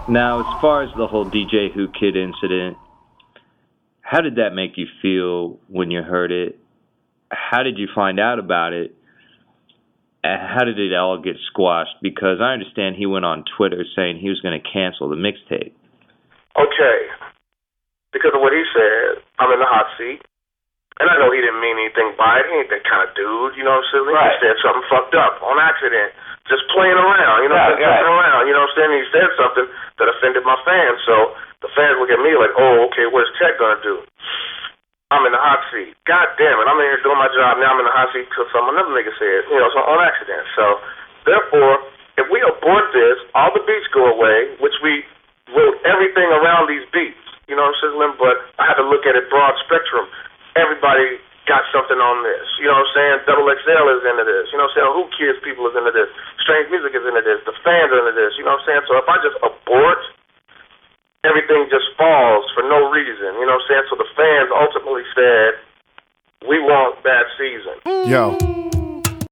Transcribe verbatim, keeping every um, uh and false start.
Now, as far as the whole D J Who Kid incident, how did that make you feel when you heard it? How did you find out about it? How did it all get squashed? Because I understand he went on Twitter saying he was going to cancel the mixtape. Okay. Because of what he said, I'm in the hot seat. And I know he didn't mean anything by it. He ain't that kind of dude, you know what I'm saying? Right. He said something fucked up on accident. Just playing around, you know what I'm saying? Playing around, you know what I'm saying? He said something that offended my fans. So the fans look at me like, oh, okay, what's Tech going to do? I'm in the hot seat. God damn it, I'm in here doing my job. Now I'm in the hot seat because some another nigga said, you know, so on accident. So therefore, if we abort this, all the beats go away, which we wrote everything around these beats. You know what I'm saying? But I had to look at it broad spectrum. Everybody got something on this. You know what I'm saying? Double X L is into this. You know what I'm saying? Who Kids people is into this. Strange Music is into this. The fans are into this. You know what I'm saying? So if I just abort, everything just falls for no reason. You know what I'm saying? So the fans ultimately said, we want Bad Season. Yo.